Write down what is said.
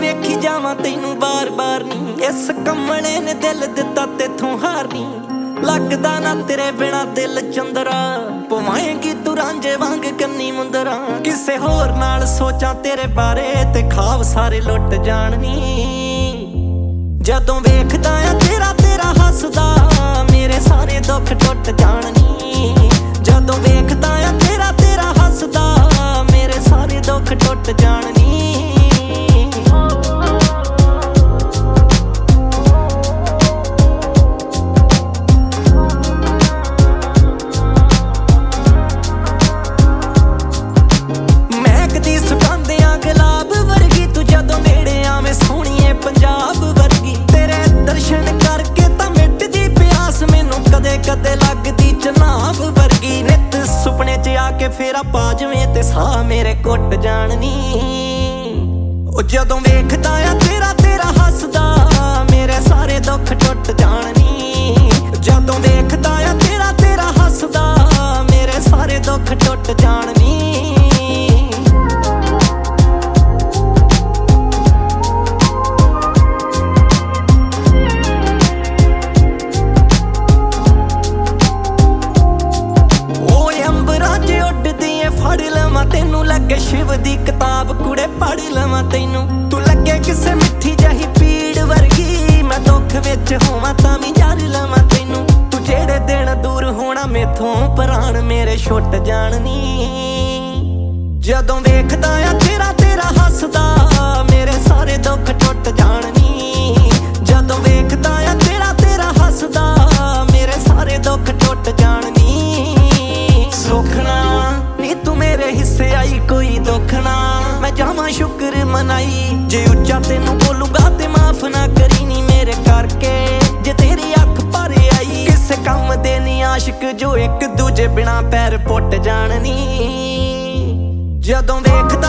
ਵੇਖੀ ਜਾਵਾਂ ਤੈਨੂੰ ਬਾਰ-ਬਾਰ ਨੀ। ਇਸ ਕਮਲੇ ਨੇ ਦਿਲ ਦਿੱਤਾ ਤੇਥੋਂ ਹਾਰ ਨੀ। ਲੱਗਦਾ ਨਾ ਤੇਰੇ ਬਿਨਾ ਦਿਲ ਚੰਦਰਾ, ਪਵਾਏਂਗੀ ਤੂੰ ਰਾਂਝੇ ਵਾਂਗ ਕੰਨੀ ਮੁੰਦਰਾ। ਕਿਸੇ ਹੋਰ ਨਾਲ ਸੋਚਾਂ ਤੇਰੇ ਬਾਰੇ ਤੇ ਖਾਬ ਸਾਰੇ ਲੁੱਟ ਜਾਣ ਨੀ। ਜਦੋਂ ਵੇਖਦਾ ਆ ਤੇਰਾ ਹੱਸਦਾ, ਮੇਰੇ ਸਾਰੇ ਦੁੱਖ ਟੁੱਟ ਜਾਣ ਨੀ। ਜਦੋਂ ਵੇਖਦਾ ਆ ਤੇਰਾ ਹੱਸਦਾ, ਮੇਰੇ ਸਾਰੇ ਦੁੱਖ ਟੁੱਟ ਜਾਣ ਨੀ। ਗੁਲਾਬ ਵਰਗੀ ਤੂੰ ਜਦੋਂ ਨੇੜੇ ਆਵੇਂ ਸੋਹਣੀਏ ਪੰਜਾਬ ਵਰਗੀ। ਤੇਰੇ ਦਰਸ਼ਨ ਕਰਕੇ ਤਾਂ ਮਿਟਦੀ ਪਿਆਸ, ਮੈਨੂੰ ਕਦੇ ਕਦੇ ਲੱਗਦੀ ਚਨਾਬ ਵਰਗੀ। ਨਿੱਤ ਸੁਪਨੇ 'ਚ ਆ ਕੇ ਫੇਰਾ ਪਾ ਜਵੇਂ ਤੇ ਸਾਹ ਮੇਰੇ ਘੁੱਟ ਜਾਣ ਨੀ। ਉਹ ਜਦੋਂ ਵੇਖਦਾ ਆ ਤੇਰਾ ਹੱਸਦਾ, ਮੇਰੇ ਸਾਰੇ ਦੁੱਖ ਟੁੱਟ ਜਾਣ ਨੀ। ਜਦੋਂ ਵੇਖਦਾ ਆ ਤੇਰਾ ਹੱਸਦਾ, ਮੇਰੇ ਸਾਰੇ ਦੁੱਖ ਟੁੱਟ ਜਾਣ ਨੀ। ਫੜ ਲਵਾਂ ਤੈਨੂੰ ਲੱਗੇ ਸ਼ਿਵ ਦੀ ਕਿਤਾਬ ਕੁੜੇ ਪੜ ਲਵਾਂ ਤੈਨੂੰ। ਤੂੰ ਲੱਗੇ ਕਿਸੇ ਮਿੱਠੀ ਜਿਹੀ ਪੀੜ ਵਰਗੀ, ਮੈਂ ਦੁੱਖ ਵਿੱਚ ਹੋਵਾਂ ਤਾਂ ਵੀ ਯਾਰ ਲਵਾਂ ਤੈਨੂੰ। ਤੂੰ ਜਿਹੜੇ ਦਿਨ ਦੂਰ ਹੋਣਾ ਮੇਥੋਂ ਪ੍ਰਾਣ ਮੇਰੇ ਛੁੱਟ ਜਾਣ ਨੀ। ਜਦੋਂ ਵੇਖਦਾ ਆ ਤੇਰਾ ਹੱਸਦਾ, ਮੇਰੇ ਸਾਰੇ ਦੁੱਖ ਟੁੱਟ ਜਾਣ ਨੀ। ਜਦੋਂ ਵੇਖਦਾ ਆ ਤੇਰਾ ਹੱਸਦਾ, ਮੇਰੇ ਸਾਰੇ ਦੁੱਖ ਟੁੱਟ ਜਾਣ ਨੀ। ਸੁਖਣਾ ਨੀ ਤੂੰ ਮੇਰੇ ਹਿੱਸੇ ਆਈ, ਕੋਈ ਦੁੱਖ ਨਾ ਮੈਂ ਜਾਵਾਂ ਸ਼ੁਕਰ ਮਨਾਈ। ਜੇ ਉੱਚਾ ਤੈਨੂੰ ਬੋਲੂਗਾ ਤੇ ਮਾਫ ਨਾ ਕਰੀ ਨੀ ਮੇਰੇ ਕਰਕੇ, ਜੇ ਤੇਰੀ ਅੱਖ ਭਰ ਆਈ। ਕਿਸੇ ਕੰਮ ਦੇ ਨੀ ਆਸ਼ਿਕ ਜੋ ਇੱਕ ਦੂਜੇ ਬਿਨਾ ਪੈਰ ਪੁੱਟ ਜਾਣ ਨੀ। ਜਦੋਂ ਵੇਖਦਾ